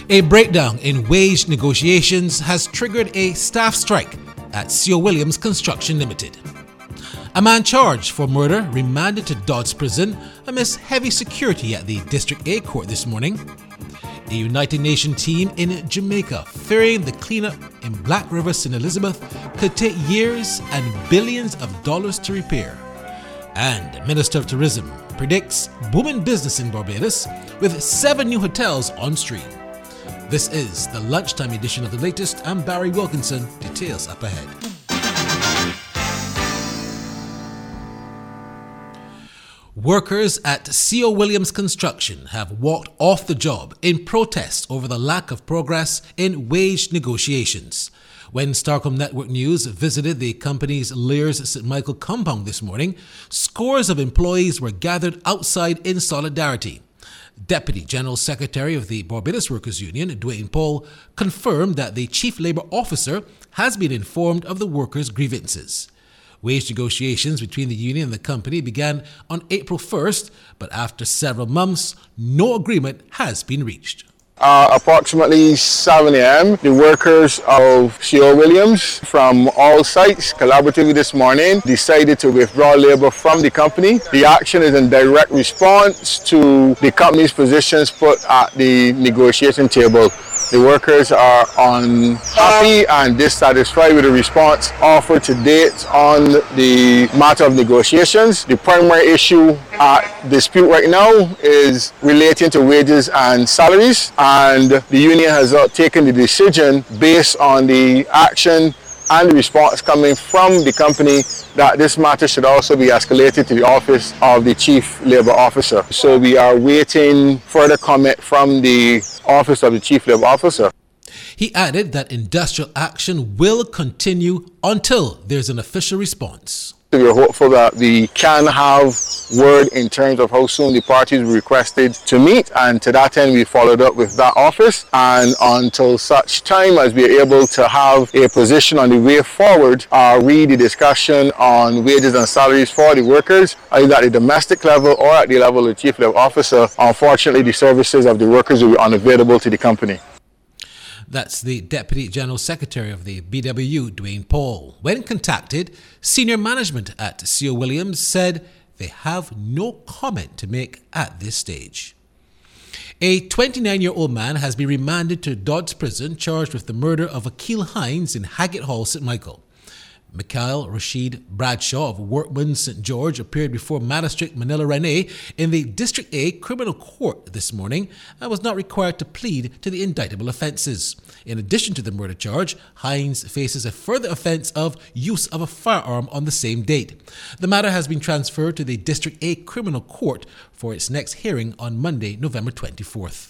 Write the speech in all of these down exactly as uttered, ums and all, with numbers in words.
A breakdown in wage negotiations has triggered a staff strike at C O Williams Construction Limited. A man charged for murder remanded to Dodds Prison amidst heavy security at the District A Court this morning. A United Nations team in Jamaica fearing the cleanup in Black River Saint Elizabeth could take years and billions of dollars to repair. And the Minister of Tourism predicts booming business in Barbados with seven new hotels on stream. This is the lunchtime edition of The Latest. I'm Barry Wilkinson. Details up ahead. Workers at C O Williams Construction have walked off the job in protest over the lack of progress in wage negotiations. When Starcom Network News visited the company's Lears Saint Michael compound this morning, scores of employees were gathered outside in solidarity. Deputy General Secretary of the Barbados Workers Union, Dwayne Paul, confirmed that the Chief Labour Officer has been informed of the workers' grievances. Wage negotiations between the union and the company began on April first, but after several months, no agreement has been reached. Uh, approximately seven a.m., the workers of C O Williams from all sites collaboratively this morning decided to withdraw labour from the company. The action is in direct response to the company's positions put at the negotiation table. The workers are unhappy and dissatisfied with the response offered to date on the matter of negotiations. The primary issue at dispute right now is relating to wages and salaries, and the union has taken the decision based on the action and the response coming from the company that this matter should also be escalated to the office of the Chief Labour Officer. So we are waiting further comment from the office of the Chief Labour Officer. He added that industrial action will continue until there's an official response. We are hopeful that we can have word in terms of how soon the parties were requested to meet, and to that end we followed up with that office, and until such time as we are able to have a position on the way forward, uh, read the discussion on wages and salaries for the workers, either at the domestic level or at the level of the Chief Labour Officer. Unfortunately, the services of the workers will be unavailable to the company. That's the Deputy General Secretary of the B W U, Dwayne Paul. When contacted, senior management at C O Williams said they have no comment to make at this stage. A twenty-nine-year-old man has been remanded to Dodds Prison charged with the murder of Akil Hines in Haggett Hall, Saint Michael. Mikhail Rashid Bradshaw of Workman Saint George appeared before Magistrate Manila Rene in the District A Criminal Court this morning and was not required to plead to the indictable offences. In addition to the murder charge, Hines faces a further offence of use of a firearm on the same date. The matter has been transferred to the District A Criminal Court for its next hearing on Monday, November twenty-fourth.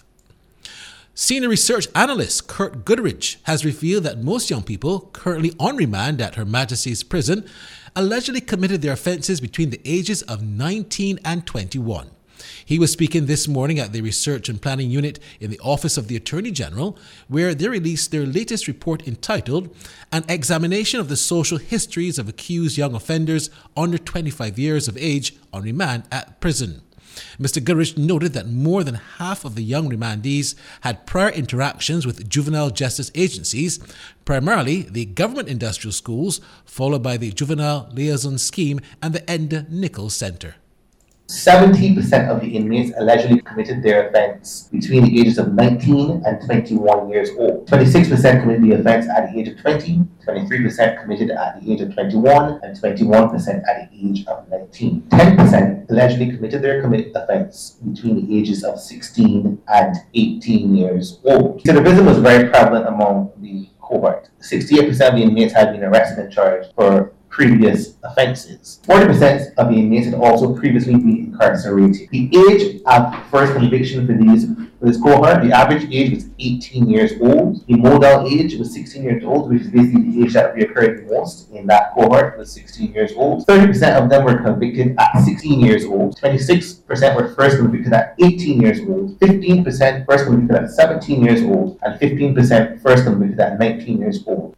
Senior research analyst Kurt Goodrich has revealed that most young people currently on remand at Her Majesty's Prison allegedly committed their offences between the ages of nineteen and twenty-one. He was speaking this morning at the Research and Planning Unit in the Office of the Attorney General, where they released their latest report entitled An Examination of the Social Histories of Accused Young Offenders Under twenty-five Years of Age on Remand at Prison. Mister Goodrich noted that more than half of the young remandees had prior interactions with juvenile justice agencies, primarily the government industrial schools, followed by the Juvenile Liaison Scheme and the Enda Nichols Centre. seventy percent of the inmates allegedly committed their offence between the ages of nineteen and twenty-one years old. twenty-six percent committed the offence at the age of twenty, twenty-three percent committed at the age of twenty-one, and twenty-one percent at the age of nineteen. ten percent allegedly committed their committed offence between the ages of sixteen and eighteen years old. Recidivism was very prevalent among the cohort. sixty-eight percent of the inmates had been arrested and charged for previous offences. forty percent of the inmates had also previously been incarcerated. The age of first conviction for these for this cohort, the average age was eighteen years old. The modal age was sixteen years old, which is basically the age that reoccurred most in that cohort, was sixteen years old. thirty percent of them were convicted at sixteen years old. twenty-six percent were first convicted at eighteen years old. fifteen percent first convicted at seventeen years old. And fifteen percent first convicted at nineteen years old.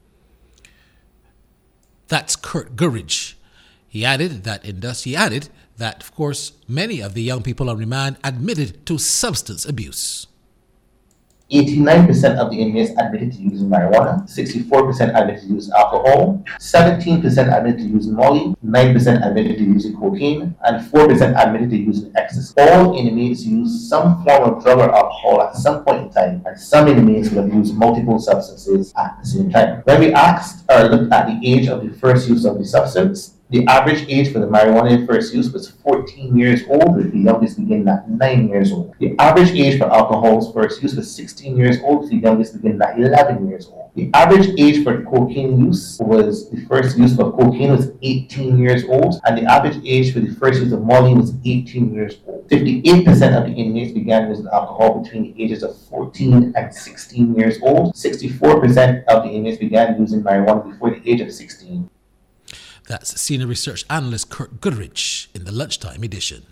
That's Kurt Goodrich. He added that in thus he added that, of course, many of the young people on remand admitted to substance abuse. eighty-nine percent of the inmates admitted to using marijuana, sixty-four percent admitted to use alcohol, seventeen percent admitted to using Molly, nine percent admitted to using cocaine, and four percent admitted to using ecstasy. All inmates use some form of drug or alcohol at some point in time, and some inmates will have used multiple substances at the same time. When we asked or looked at the age of the first use of the substance, the average age for the marijuana first use was fourteen years old, with the youngest beginning at nine years old. The average age for alcohol's first use was sixteen years old, with the youngest beginning at eleven years old. The average age for cocaine use was, the first use of cocaine was eighteen years old, and the average age for the first use of Molly was eighteen years old. fifty-eight percent of the inmates began using alcohol between the ages of fourteen and sixteen years old. sixty-four percent of the inmates began using marijuana before the age of sixteen. That's Senior Research Analyst Kurt Goodrich in the Lunchtime Edition.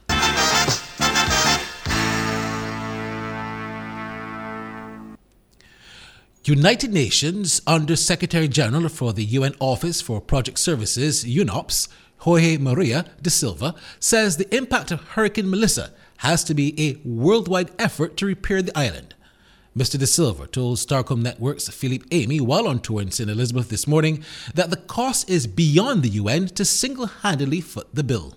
United Nations Under Secretary General for the U N Office for Project Services, UNOPS, Jorge Maria de Silva, says the impact of Hurricane Melissa has to be a worldwide effort to repair the island. Mister De Silva told Starcom Network's Philippe Amy while on tour in Saint Elizabeth this morning that the cost is beyond the U N to single-handedly foot the bill.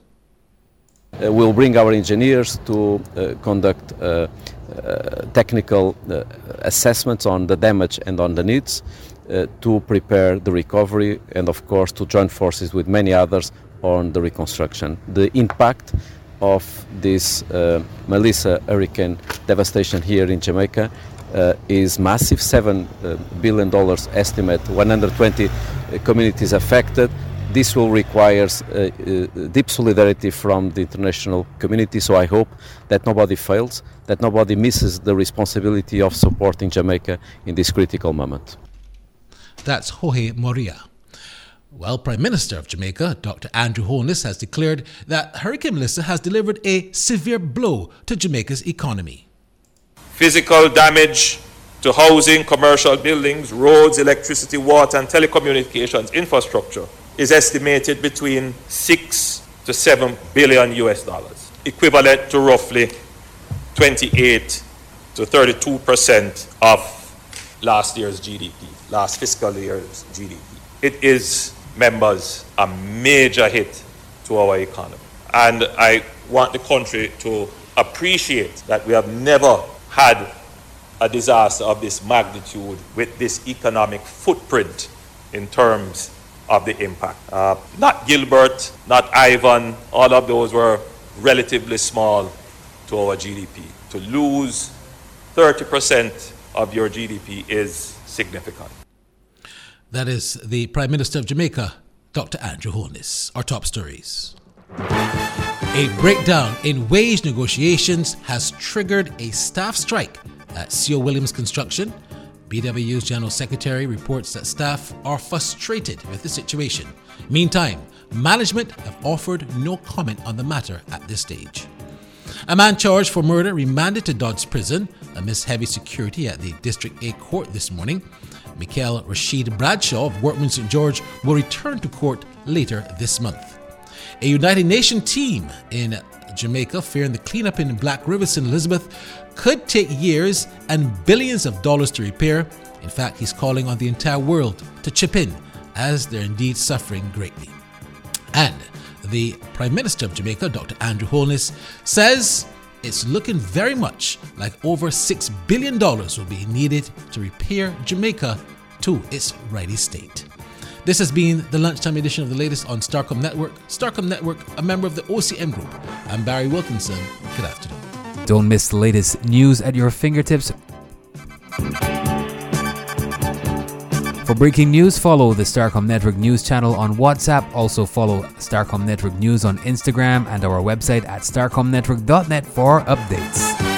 Uh, we'll bring our engineers to uh, conduct uh, uh, technical uh, assessments on the damage and on the needs uh, to prepare the recovery, and of course to join forces with many others on the reconstruction. The impact of this uh, Melissa hurricane devastation here in Jamaica Uh, is massive. seven billion dollars estimate, one hundred twenty uh, communities affected. This will require uh, uh, deep solidarity from the international community, so I hope that nobody fails, that nobody misses the responsibility of supporting Jamaica in this critical moment. That's Jorge Maria. Well, Prime Minister of Jamaica, Doctor Andrew Holness, has declared that Hurricane Melissa has delivered a severe blow to Jamaica's economy. Physical damage to housing, commercial buildings, roads, electricity, water, and telecommunications infrastructure is estimated between six to seven billion U S dollars, equivalent to roughly twenty-eight to thirty-two percent of last year's G D P, last fiscal year's G D P. It is, members, a major hit to our economy. And I want the country to appreciate that we have never had a disaster of this magnitude with this economic footprint in terms of the impact. Uh, not Gilbert, not Ivan, all of those were relatively small to our G D P. To lose thirty percent of your G D P is significant. That is the Prime Minister of Jamaica, Doctor Andrew Holness. Our top stories. A breakdown in wage negotiations has triggered a staff strike at C O Williams Construction. B W U's General Secretary reports that staff are frustrated with the situation. Meantime, management have offered no comment on the matter at this stage. A man charged for murder remanded to Dodds Prison amidst heavy security at the District A Court this morning. Michael Rashid Bradshaw of Workman Saint George will return to court later this month. A United Nations team in Jamaica, fearing the cleanup in Black River, Saint Elizabeth, could take years and billions of dollars to repair. In fact, he's calling on the entire world to chip in, as they're indeed suffering greatly. And the Prime Minister of Jamaica, Doctor Andrew Holness, says it's looking very much like over six billion dollars will be needed to repair Jamaica to its righty state. This has been the lunchtime edition of the latest on Starcom Network. Starcom Network, a member of the O C M Group. I'm Barry Wilkinson. Good afternoon. Don't miss the latest news at your fingertips. For breaking news, follow the Starcom Network News channel on WhatsApp. Also follow Starcom Network News on Instagram and our website at starcom network dot net for updates.